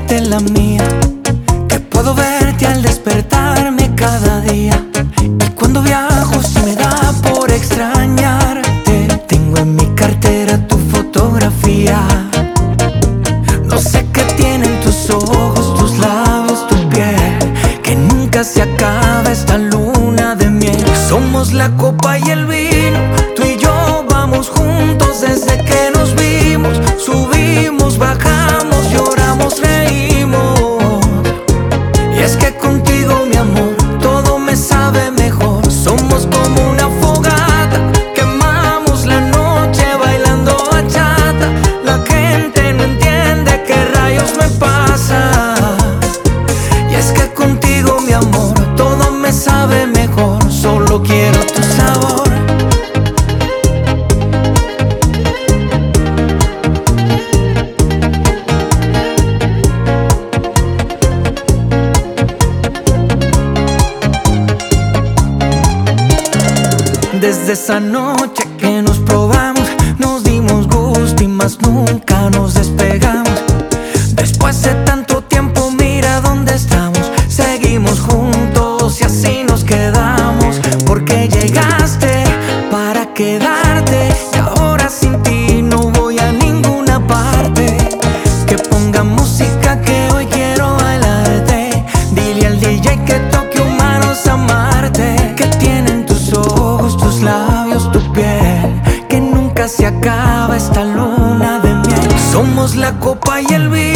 convierte en la mía, que puedo verte al despertarme cada día. Y cuando viajo si me da por extrañarte, tengo en mi cartera tu fotografía. No sé qué tienen tus ojos, tus labios, tu piel, que nunca se acaba esta luna de miel. Somos la copa y el vino, tú y yo vamos juntos desde que nos vimos. Subimos, bajamos, lloramos, reímos. Y es que contigo, mi amor, todo me sabe mejor. Somos como una fogata, quemamos la noche bailando bachata. La gente no entiende qué rayos me pasa. Y es que contigo, mi amor, todo me sabe mejor. Solo quiero tu sabor. Desde esa noche que nos probamos, nos dimos gusto y más nunca nos despegamos. Después de tanto tiempo, mira dónde estamos. Seguimos juntos y así nos quedamos. Porque llegaste para quedarte y ahora sin ti no voy a ninguna parte. Que ponga música que hoy quiero bailarte. Dile al DJ que toque humanos amarte. Que tienen tus ojos, tus labios, tu piel, que nunca se acaba esta luna de miel. Somos la copa y el vino,